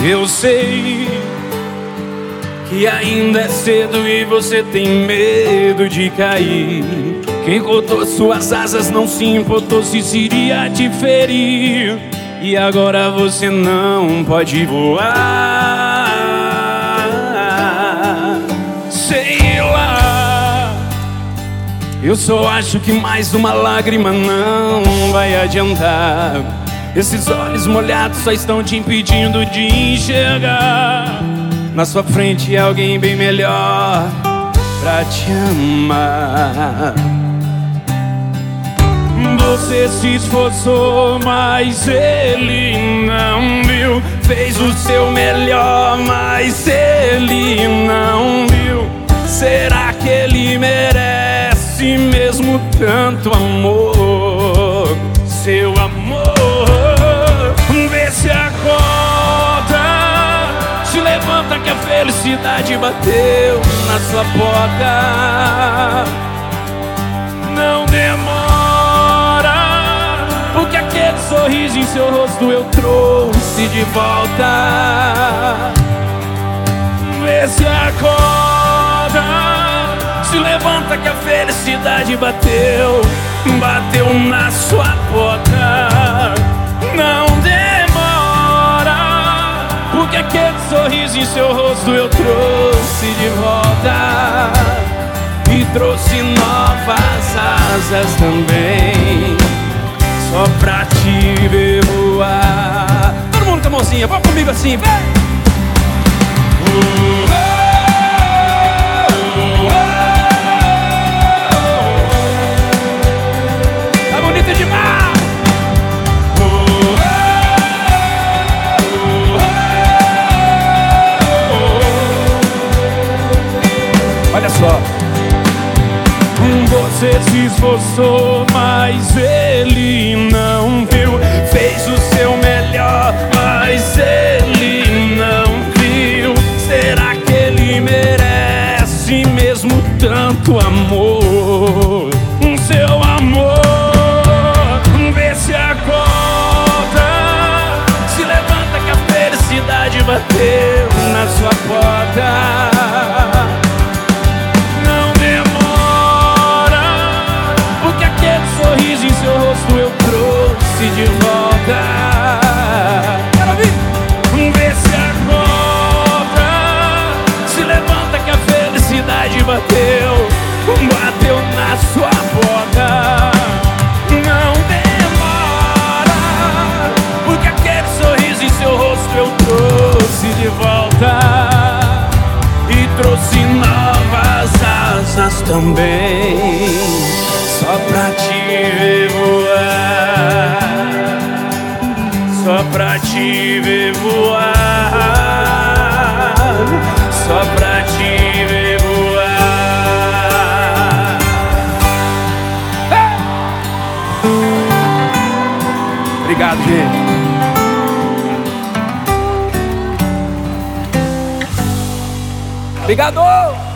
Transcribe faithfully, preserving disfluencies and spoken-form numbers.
Eu sei que ainda é cedo e você tem medo de cair. Quem cortou suas asas não se importou se iria te ferir. E agora você não pode voar. Sei lá, eu só acho que mais uma lágrima não vai adiantar. Esses olhos molhados só estão te impedindo de enxergar. Na sua frente é alguém bem melhor pra te amar. Você se esforçou, mas ele não viu. Fez o seu melhor, mas ele não viu. Será que ele merece mesmo tanto amor? Seu amor. Vê se acorda, se levanta que a felicidade bateu na sua porta. Não demora, porque aquele sorriso em seu rosto eu trouxe de volta. Vê se acorda, se levanta que a felicidade bateu, bateu na sua porta. Não demora, porque aquele sorriso em seu rosto eu trouxe de volta. E trouxe novas asas também, só pra te ver voar. Todo mundo com a mãozinha, vamos comigo assim, vem! Tá bonito demais! Olha só. Você se esforçou, mas ele não viu. Fez o seu melhor, mas ele não viu. Será que ele merece mesmo tanto amor? Seu amor. Vê se acorda, se levanta que a felicidade bateu na sua porta. Sorriso em seu rosto eu trouxe de volta. Quero ouvir. Vê se acorda, se levanta que a felicidade bateu, bateu na sua porta. Não demora, porque aquele sorriso em seu rosto eu trouxe de volta. E trouxe novas asas também, só pra te ver voar, só pra te ver voar, só pra te ver voar. Hey! Obrigado, gente. Obrigado!